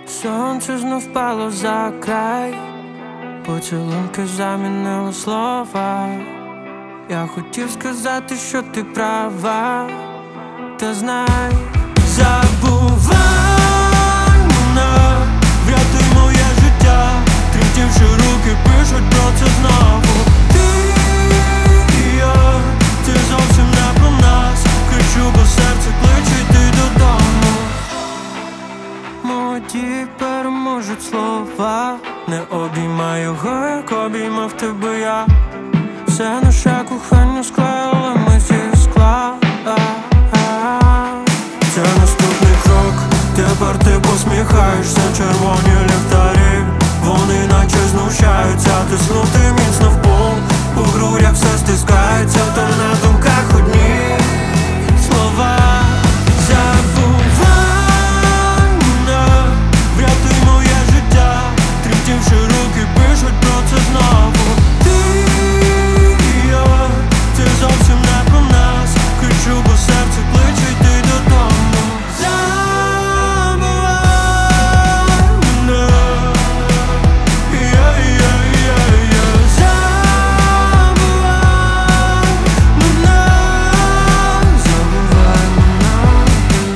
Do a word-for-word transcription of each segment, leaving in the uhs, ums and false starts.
Сонце знов впало за край, поцілунки замінили слова. Я хотів сказати, що ти права, та знай, забувай мене, врятуй моє життя. Тремтівши руки пишуть про це знову. Ти і я, це зовсім не про нас. Кричу, бо серце кличе йти додому. Молоді переможуть слова. Не обіймай його, як обіймав тебе я. Все наше кохання склеїли ми зі скла. Це наступний крок, тепер ти посміхаєшся. Червоні ліхтарі, вони наче знущаються. Тиснути міцно в пол, у грудях все стискається. Та на думках одні слова. Забувай мене, врятуй моє життя. Тремтівши руки пишуть про це знову. Ти і я, це зовсім не про нас. Кричу, бо серце кличе йти додому. Забувай мене, я-я-я-я. Забувай мене, забувай мене.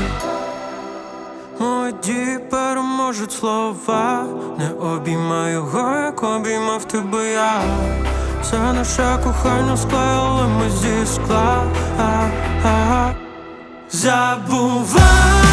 Молоді переможуть слова. Не обіймай його, як обіймав тебе я. Все наше кохання склеїли ми зі скла. Забувай